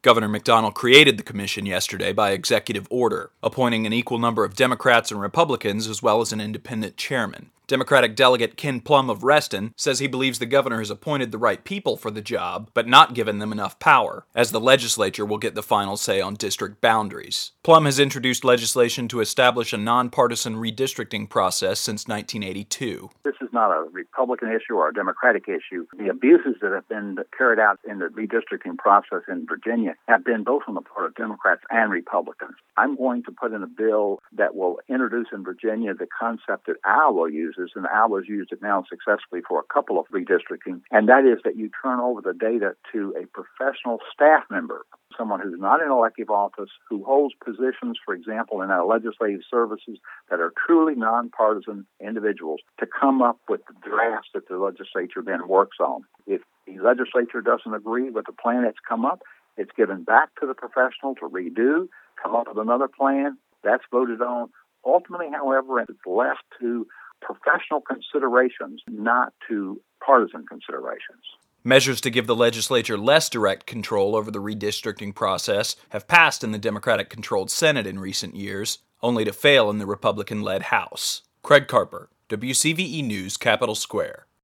Governor McDonnell created the commission yesterday by executive order, appointing an equal number of Democrats and Republicans as well as an independent chairman. Democratic Delegate Ken Plum of Reston says he believes the governor has appointed the right people for the job, but not given them enough power, as the legislature will get the final say on district boundaries. Plum has introduced legislation to establish a nonpartisan redistricting process since 1982. This is not a Republican issue or a Democratic issue. The abuses that have been carried out in the redistricting process in Virginia have been both on the part of Democrats and Republicans. I'm going to put in a bill that will introduce in Virginia the concept that Iowa uses, and Iowa's used it now successfully for a couple of redistricting, and that is that you turn over the data to a professional staff member, someone who's not in elective office, who holds positions, for example, in our legislative services that are truly nonpartisan individuals, to come up with the drafts that the legislature then works on. If the legislature doesn't agree with the plan that's come up, it's given back to the professional to redo, come up with another plan. That's voted on. Ultimately, however, it's left to professional considerations, not to partisan considerations. Measures to give the legislature less direct control over the redistricting process have passed in the Democratic-controlled Senate in recent years, only to fail in the Republican-led House. Craig Carper, WCVE News, Capitol Square.